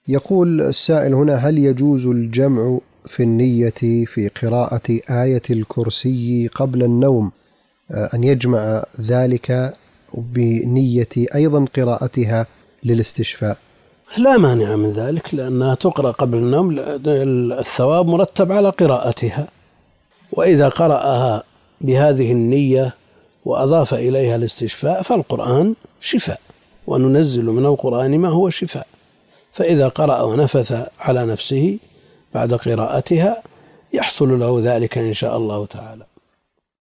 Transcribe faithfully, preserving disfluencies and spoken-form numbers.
يقول السائل هنا: هل يجوز الجمع في النية في قراءة آية الكرسي قبل النوم، أن يجمع ذلك بنية أيضا قراءتها للاستشفاء؟ لا مانع من ذلك، لأنها تقرأ قبل النوم، الثواب مرتب على قراءتها، وإذا قرأها بهذه النية وأضاف إليها الاستشفاء فالقرآن شفاء، وننزل من القرآن ما هو شفاء. فإذا قرأ ونفث على نفسه بعد قراءتها يحصل له ذلك إن شاء الله تعالى.